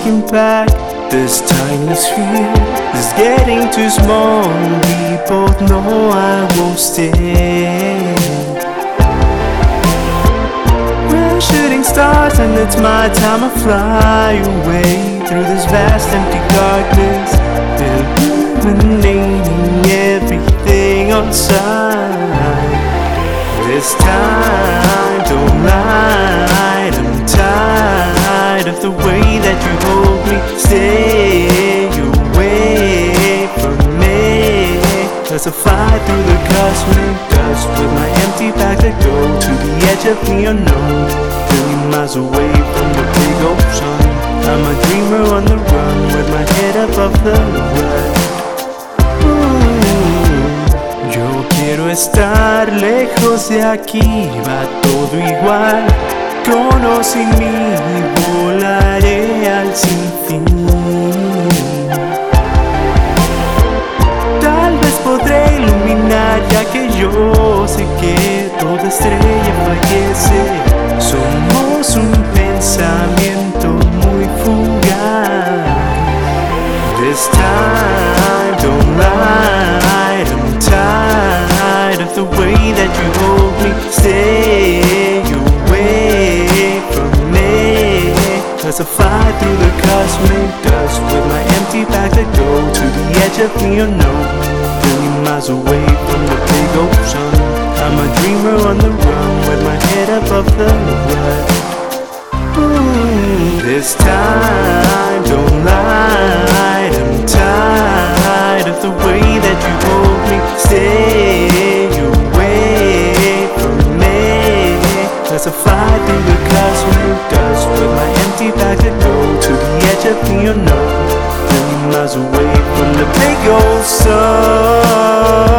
looking back, this tiny sphere is getting too small. We both know I won't stay. We're shooting stars and it's my time to fly away through this vast empty darkness, illuminating everything on sight. This time, don't lie, I'm tired of the way that you hold me. Stay away from me as I fly through the cosmic dust with my empty bag to go to the edge of the unknown, billion miles away from the big ocean. I'm a dreamer on the run with my head above the world. Yo quiero estar lejos de aquí, va todo igual. Con o sin mí volaré al sinfín. Tal vez podré iluminar, ya que yo sé que toda estrella fallece. Somos un pensamiento muy fugaz. This time, don't lie, I'm tired of the way that you hold me. Stay away from me as I fly through the cosmic dust with my empty bag to go to the edge of the unknown, billion miles away from the big ocean. I'm a dreamer on the run with my head above the world. This time, don't lie, I'm tired of the way that you hold me. Stay away from me as I fly through the cosmic dust with my empty bag to go to the edge of the unknown, billion miles away from the big old sun.